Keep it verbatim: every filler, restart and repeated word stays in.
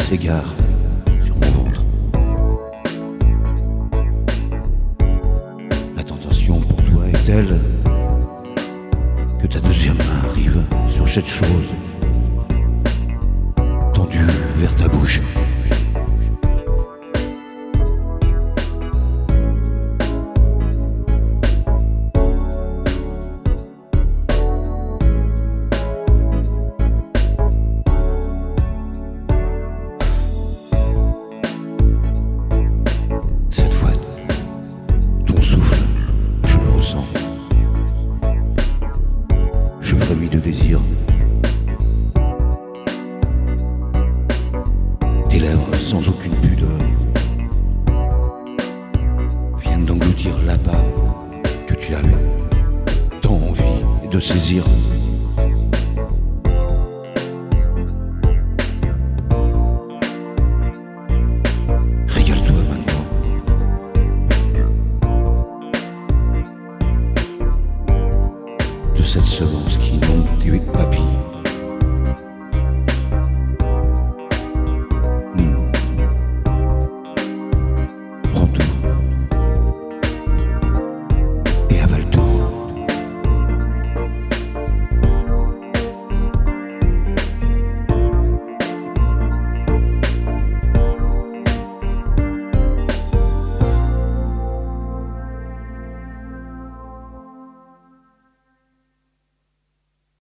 s'égare sur mon ventre. La tentation pour toi est telle que ta deuxième main arrive sur cette chose tendue vers ta bouche. Cette fois, ton souffle, je le ressens. Je frémis de désir. Tes lèvres, sans aucune pudeur, viennent d'engloutir l'appât que tu avais tant envie de saisir. Régale-toi maintenant. De cette semence qui inonde tes papilles.